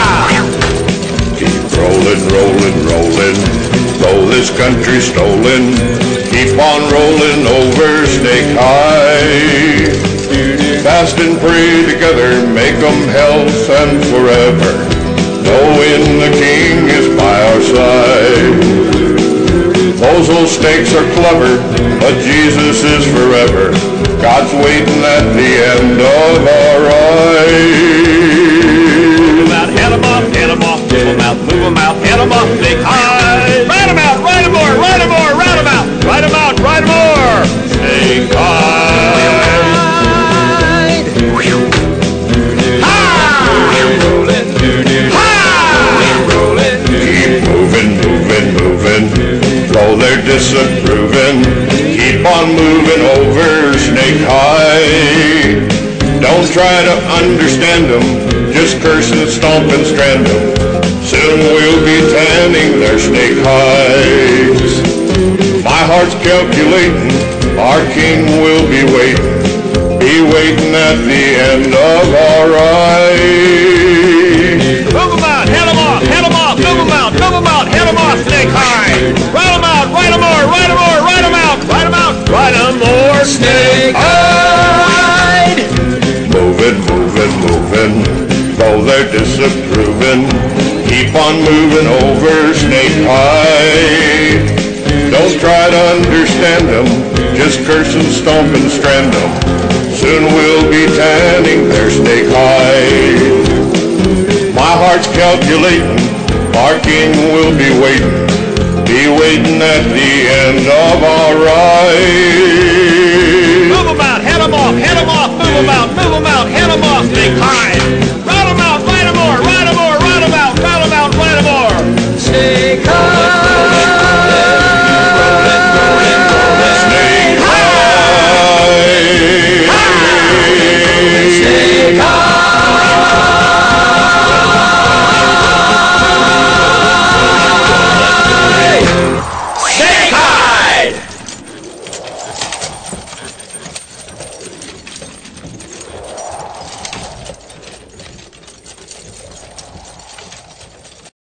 Keep rolling, rolling, rolling, though this country's stolen, keep on rolling over, stay high. Fast and pray together, make 'em health and forever, knowing the King is by our side. Those old snakes are clever, but Jesus is forever. God's waiting at the end of our ride. Move 'em out, head 'em off, head 'em off, move 'em out, move 'em out, head 'em off, stay high. Ride 'em out, ride 'em more, ride 'em more, ride 'em out, ride 'em out, ride 'em more, stay high. Though they're disapproving, keep on moving over snake high. Don't try to understand them, just curse and stomp and strand them. Soon we'll be tanning their snake hides. My heart's calculating, our King will be waiting, be waiting at the end of our ride. Move 'em out, head 'em off, head 'em off, move 'em out, move 'em out, head 'em off, snake high. Ride 'em out, ride 'em more, ride 'em more, ride 'em out, ride 'em out, ride 'em more, snake high. Moving, moving, moving, though they're disapproving, keep on moving over snake high. Don't try to understand them, just curse and stomp and strand them. Soon we'll be tanning their snake hide. My heart's calculating, our King will be waiting, be waiting at the end of our ride. Move 'em out, head 'em off, head 'em off, move 'em out, move 'em out, head 'em off, snake high.